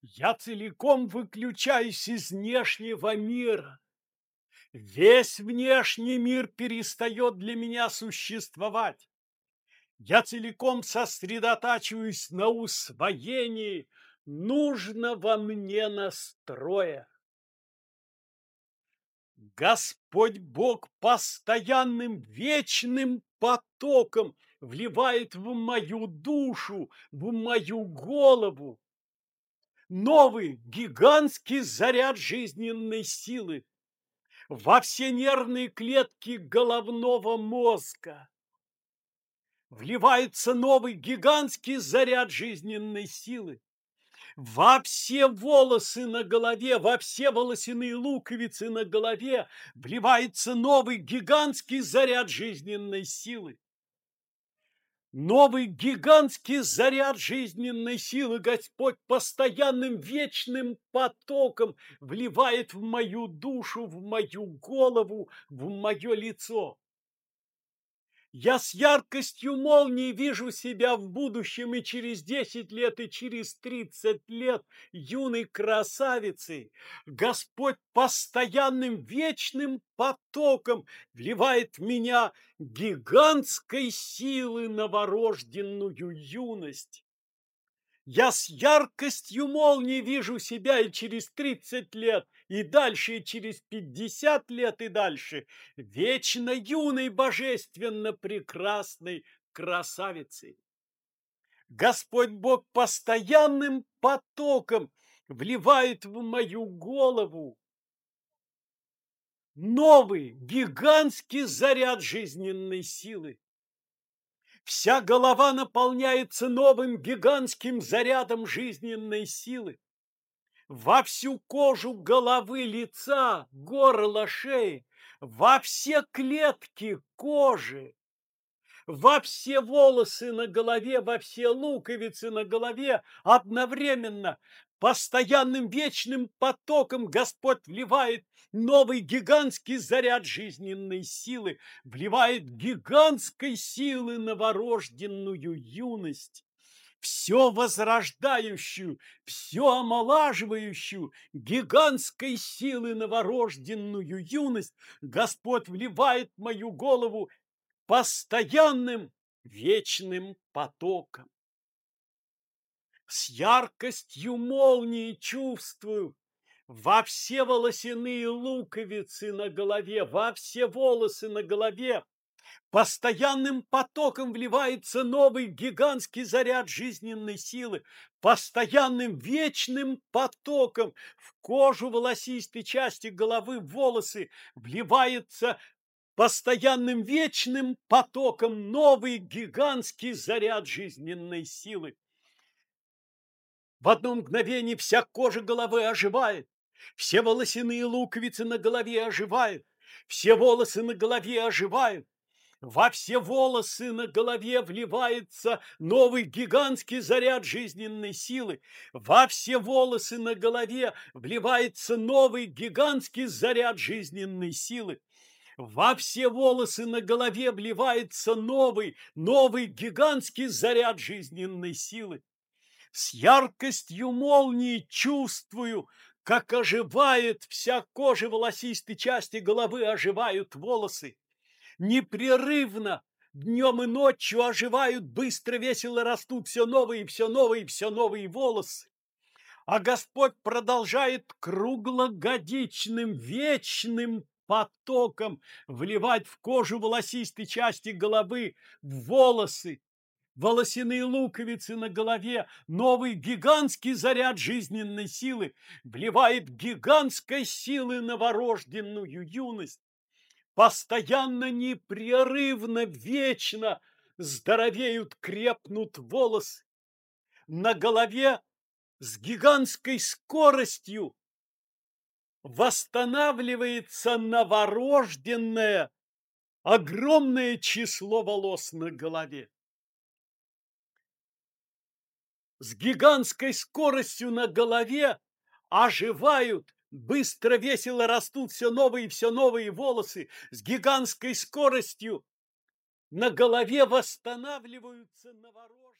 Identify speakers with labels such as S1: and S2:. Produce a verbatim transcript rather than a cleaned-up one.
S1: Я целиком выключаюсь из внешнего мира. Весь внешний мир перестает для меня существовать. Я целиком сосредотачиваюсь на усвоении нужного мне настроя. Господь Бог постоянным вечным потоком вливает в мою душу, в мою голову новый гигантский заряд жизненной силы во все нервные клетки головного мозга. Вливается новый гигантский заряд жизненной силы во все волосы на голове, во все волосяные луковицы на голове вливается новый гигантский заряд жизненной силы. Новый гигантский заряд жизненной силы Господь постоянным вечным потоком вливает в мою душу, в мою голову, в мое лицо. Я с яркостью молнии вижу себя в будущем и через десять лет, и через тридцать лет юной красавицей. Господь постоянным вечным потоком вливает в меня гигантской силы новорожденную юность. Я с яркостью молнии вижу себя и через тридцать лет, и дальше, и через пятьдесят лет, и дальше. Вечно юной, божественно прекрасной красавицей. Господь Бог постоянным потоком вливает в мою голову новый гигантский заряд жизненной силы. Вся голова наполняется новым гигантским зарядом жизненной силы. Во всю кожу головы, лица, горла, шеи, во все клетки кожи, во все волосы на голове, во все луковицы на голове одновременно постоянным вечным потоком Господь вливает новый гигантский заряд жизненной силы, вливает гигантской силы новорожденную юность, все возрождающую, все омолаживающую, гигантской силы новорожденную юность Господь вливает в мою голову постоянным вечным потоком. С яркостью молнии чувствую во все волосяные луковицы на голове, во все волосы на голове постоянным потоком вливается новый гигантский заряд жизненной силы, постоянным вечным потоком в кожу волосистой части головы, в волосы вливается постоянным вечным потоком новый гигантский заряд жизненной силы. В одно мгновение вся кожа головы оживает, все волосяные луковицы на голове оживают, все волосы на голове оживают. Во все волосы на голове вливается новый гигантский заряд жизненной силы. Во все волосы на голове вливается новый гигантский заряд жизненной силы. Во все волосы на голове вливается новый, новый гигантский заряд жизненной силы. С яркостью молнии чувствую, как оживает вся кожа волосистой части головы, оживают волосы. Непрерывно днем и ночью оживают, быстро, весело растут все новые, все новые, все новые волосы. А Господь продолжает круглогодичным, вечным потоком вливать в кожу волосистой части головы, в волосы, волосяные луковицы на голове, новый гигантский заряд жизненной силы, вливает гигантской силы новорожденную юность. Постоянно, непрерывно, вечно здоровеют, крепнут волосы. На голове с гигантской скоростью восстанавливается новорожденное огромное число волос на голове. С гигантской скоростью на голове оживают, быстро, весело растут все новые и все новые волосы. С гигантской скоростью на голове восстанавливаются новорожденные.